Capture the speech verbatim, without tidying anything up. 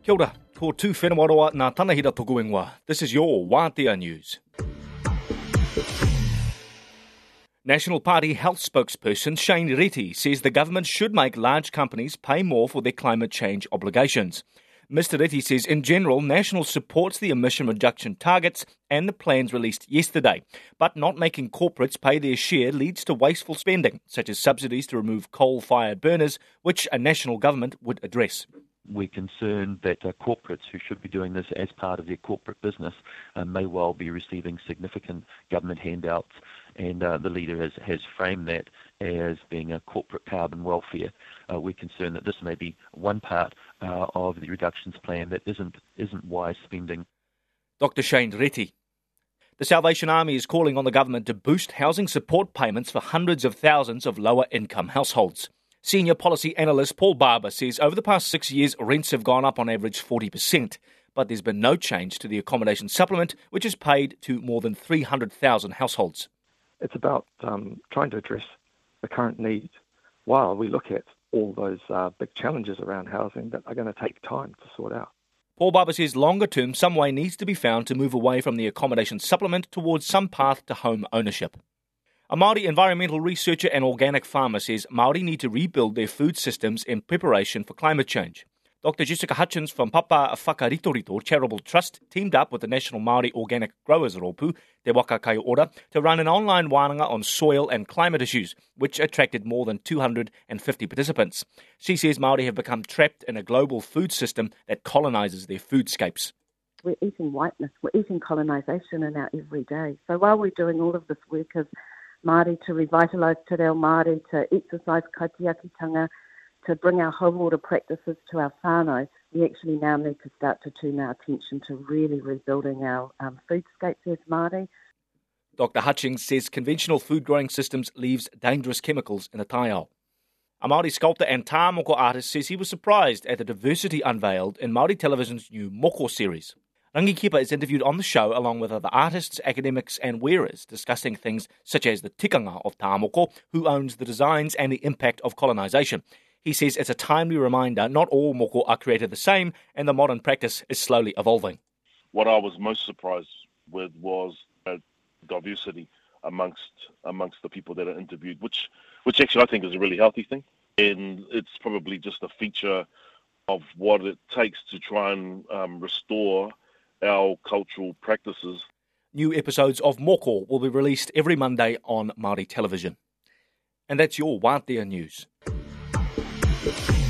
Kia ora, ko tū whenua nā tanahira tōku ingoa. This is your Wātea News. National Party health spokesperson Shane Reti says the government should make large companies pay more for their climate change obligations. Mister Reti says in general, National supports the emission reduction targets and the plans released yesterday, but not making corporates pay their share leads to wasteful spending, such as subsidies to remove coal-fired burners, which a national government would address. We're concerned that uh, corporates who should be doing this as part of their corporate business uh, may well be receiving significant government handouts, and uh, the leader has, has framed that as being a corporate carbon welfare. Uh, we're concerned that this may be one part uh, of the reductions plan that isn't, isn't wise spending. Doctor Shane Reti. The Salvation Army is calling on the government to boost housing support payments for hundreds of thousands of lower-income households. Senior policy analyst Paul Barber says over the past six years, rents have gone up on average forty percent, but there's been no change to the accommodation supplement, which is paid to more than three hundred thousand households. It's about um, trying to address the current needs while we look at all those uh, big challenges around housing that are going to take time to sort out. Paul Barber says longer term, some way needs to be found to move away from the accommodation supplement towards some path to home ownership. A Māori environmental researcher and organic farmer says Māori need to rebuild their food systems in preparation for climate change. Doctor Jessica Hutchins from Papa Whakaritorito Charitable Trust teamed up with the National Māori Organic Growers Rōpū, Te Waka Kai Ora, to run an online wānanga on soil and climate issues, which attracted more than two hundred fifty participants. She says Māori have become trapped in a global food system that colonises their foodscapes. We're eating whiteness, we're eating colonisation in our everyday. So while we're doing all of this work as Māori to revitalise te reo Māori, to exercise kaitiakitanga, to bring our whole water practices to our whānau, we actually now need to start to turn our attention to really rebuilding our um, foodscapes as Māori. Doctor Hutchings says conventional food growing systems leaves dangerous chemicals in the taiao. A Māori sculptor and tāmoko artist says he was surprised at the diversity unveiled in Māori television's new Moko series. Rangi Kepa is interviewed on the show along with other artists, academics and wearers discussing things such as the tikanga of tāmoko, who owns the designs and the impact of colonisation. He says it's a timely reminder not all moko are created the same and the modern practice is slowly evolving. What I was most surprised with was uh, diversity amongst amongst the people that are interviewed, which, which actually I think is a really healthy thing. And it's probably just a feature of what it takes to try and um, restore our cultural practices. New episodes of Moko will be released every Monday on Māori television. And that's your Wātea News.